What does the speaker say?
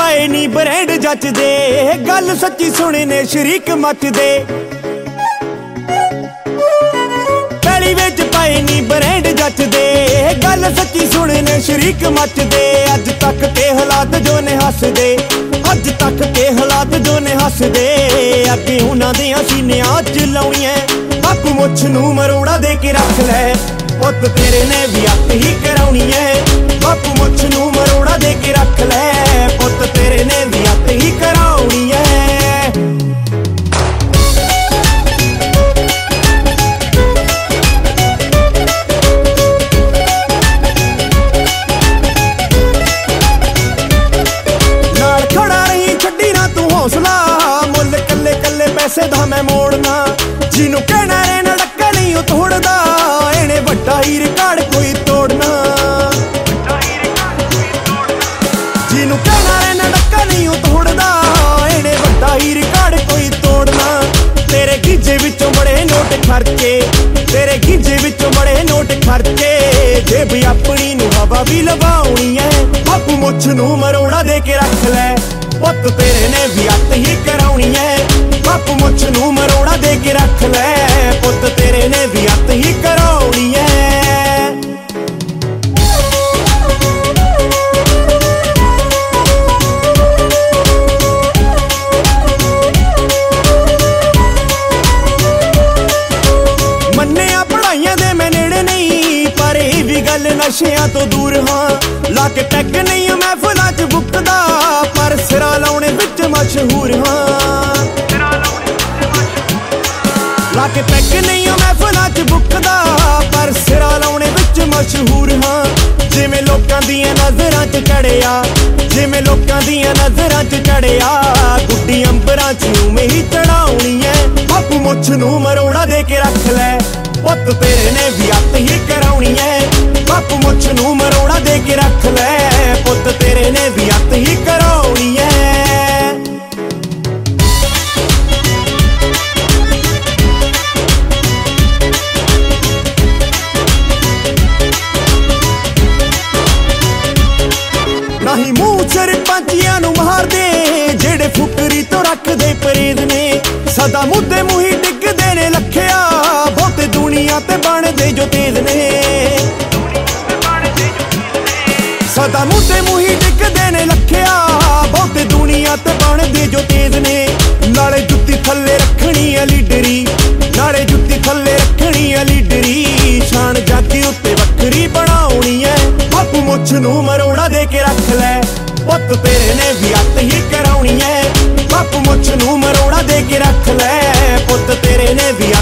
ਪਾਏ ਨੀ ਬ੍ਰਾਂਡ ਜੱਚਦੇ, ਗੱਲ ਸੱਚੀ ਸੁਣੇ ਨੇ ਸ਼ਰੀਕ ਮੱਚਦੇ। ਪੈਲੀ ਵਿੱਚ ਪਾਏ ਨੀ ਬ੍ਰਾਂਡ ਜੱਚਦੇ, ਗੱਲ ਸੱਚੀ ਸੁਣੇ ਨੇ ਸ਼ਰੀਕ ਮੱਚਦੇ। ਅੱਜ ਤੱਕ ਤੇ ਹਾਲਾਤ ਜੋ ਨੇ ਹੱਸਦੇ, ਅੱਜ ਤੱਕ ਤੇ ਹਾਲਾਤ ਜੋ ਨੇ ਹੱਸਦੇ। ਅੱਗੇ ਉਹਨਾਂ ਦੇ ਸੀਨਿਆਂ ਚ ਲਾਉਣੀਆਂ, ਬਾਪੂ ਮੁੱਛ ਨੂੰ ਮਰੋੜਾ ਦੇ ਕੇ ਰੱਖ ਲੈ, ਪੁੱਤ ਤੇਰੇ ਨੇ ਵੀ ਅੱਤ ਹੀ ਕਰਾਉਣੀ ਐ। ਬਾਪੂ ਮੁੱਛ ਨੂੰ ਮਰੋੜਾ ਦੇ ਕੇ ਰੱਖ ਲੈ, ਪੁੱਤ ਤੇਰੇ ਨੇ ਵੀ ਅੱਤ ਹੀ ਕਰਾਉਣੀ ਐ। ਨਾਲ ਖੜਾ ਰਹੀ ਛੱਡੀ ਨਾ ਤੂੰ ਹੌਸਲਾ, ਮੁੱਲ ਕੱਲੇ ਕੱਲੇ ਪੈਸੇ ਦਾ ਮੈਂ ਮੋੜਨਾ। ਜਿਹਨੂੰ ਕਹਿਣਾ ਰੇ ਨਾ ਡੱਕਾ ਨਹੀਂ ਉਹ ਤੋੜਦਾ, ਇਹਨੇ ਵੱਡਾ ਹੀ ਰਿਕਾਰਡ ਕੋਈ ਤੋੜਨਾ। ਜਿਹਨੂੰ ਕਹਿਣਾ ਰੇ ਨਾ ਡੱਕਾ ਨਹੀਂ ਉਹ ਤੋੜਦਾ, ਇਹਨੇ ਵੱਡਾ ਹੀ ਰਿਕਾਰਡ ਕੋਈ ਤੋੜਨਾ। ਤੇਰੇ ਗੀਜੇ ਵਿੱਚੋਂ ਬੜੇ ਨੋਟ ਖਰਚੇ, ਤੇਰੇ ਗੀਜੇ ਵਿੱਚੋਂ ਬੜੇ ਨੋਟ ਖਰਚੇ। ਜੇਬ ਆਪਣੀ ਨੂੰ ਹਵਾ ਵੀ ਲਵਾਉਣੀ ਐ, ਬਾਪੂ ਮੁੱਛ ਨੂੰ ਮਰੋੜਾ ਦੇ ਕੇ ਰੱਖ ਲੈ, ਪੁੱਤ ਤੇਰੇ ਨੇ ਵੀ ਅੱਤ ਹੀ ਕਰਾਉਣੀ ਐ। ਬਾਪੂ ਮੁੱਛ ਨੂੰ ਮਰੋੜਾ ਦੇ ਕੇ ਰੱਖ ਲੈ, ਪੁੱਤ ਤੇਰੇ ਨੇ ਵੀ ਅੱਤ ਹੀ ਕਰਾਉਣੀ ਐ। ਮੰਨਿਆ ਪੜ੍ਹਾਈਆਂ ਦੇ ਮੈਂ ਨੇੜੇ ਨਹੀਂ, ਪਰ ਇਹ ਵੀ ਗੱਲ ਨਸ਼ਿਆਂ ਤੋਂ ਦੂਰ ਹਾਂ। ਲਾ ਕੇ ਟੈਗ ਨਹੀਂ ਮਹਿਫਲਾਂ ਚ ਬੁੱਕਦਾ, ਪਰ ਸਿਰਾ ਲਾਉਣੇ ਵਿੱਚ ਮਸ਼ਹੂਰ ਹਾਂ। ਲਾ ਕੇ ਪੈਗ ਨਹੀਂ ਮਹਿਫਲਾਂ ਚ ਬੁੱਕਦਾ, ਪਰ ਸਿਰਾ ਲਾਉਣੇ ਵਿੱਚ ਮਸ਼ਹੂਰ ਹਾਂ। ਜਿਵੇਂ ਲੋਕਾਂ ਦੀਆਂ ਨਜ਼ਰਾਂ ਚ ਚੜਿਆ, ਜਿਵੇਂ ਲੋਕਾਂ ਦੀਆਂ ਨਜ਼ਰਾਂ ਚ ਚੜਿਆ, ਗੁੱਡੀ ਅੰਬਰਾਂ ਚ ਉਵੇਂ ਹੀ ਚੜਾਉਣੀ ਐ। ਬਾਪੂ ਮੁੱਛ ਨੂੰ ਮਰੋੜਾ ਦੇ ਕੇ ਰੱਖ ਲੈ, ਪੁੱਤ ਤੇਰੇ ਨੇ ਵੀ ਅੱਤ ਹੀ ਕਰਾਉਣੀ ਐ। ਬਾਪੂ ਮੁੱਛ ਨੂੰ ਮਰੋੜਾ ਦੇ ਕੇ ਰੱਖ ਲੈ, ਪੁੱਤ ਤੇਰੇ ਨੇ ਵੀ ਅੱਤ ਹੀ ਕਰਾਉਣੀ ਐ। ਨਹੀਂ ਮੂੰਹ ਸਰਪੰਚੀਆਂ ਨੂੰ ਮਾਰਦੇ, ਜਿਹੜੇ ਫੁਕਰੀ ਤੋਂ ਰੱਖਦੇ ਪਰੇਜ਼ ਨੇ। ਸਦਾ ਮੁੱਦੇ ਮੂੰਹੀ ਡਿੱਗਦੇ ਨੇ ਲੱਖਿਆ, ਬਹੁਤੇ ਦੁਨੀਆ ਤੇ ਬਣਦੇ ਜੋ ਤੇਜ਼ ਨੇ। ਸਦਾ ਮੁੱਦੇ ਮੂੰਹੀ ਡਿੱਗਦੇ ਨੇ ਲੱਖਿਆ, ਬਹੁਤੇ ਦੁਨੀਆ ਤੇ ਬਣਦੇ ਜੋ ਤੇਜ਼ ਨੇ। ਨਾਲੇ ਜੁੱਤੀ ਥੱਲੇ ਰੱਖਣੀ ਆ ਲੀਡਰੀ, ਨਾਲੇ ਜੁੱਤੀ ਥੱਲੇ ਰੱਖਣੀ ਆ ਲੀਡਰੀ। ਸ਼ਾਨ ਜਾਤੀ ਉੱਤੇ ਵੱਖਰੀ ਬਣਾਉਣੀ ਐ, ਬਾਪੂ ਮੁੱਛ ਨੂੰ ਮਰੋੜਾ ਦੇ ਕੇ ਰੱਖ ਲੈ, ਪੁੱਤ ਤੇਰੇ ਨੇ ਵੀ ਅੱਤ ਹੀ ਕਰਾਉਣੀ ਐ। ਬਾਪੂ ਮੁੱਛ ਨੂੰ ਮਰੋੜਾ ਦੇ ਕੇ ਰੱਖ ਲੈ, ਪੁੱਤ ਤੇਰੇ ਨੇ ਵੀ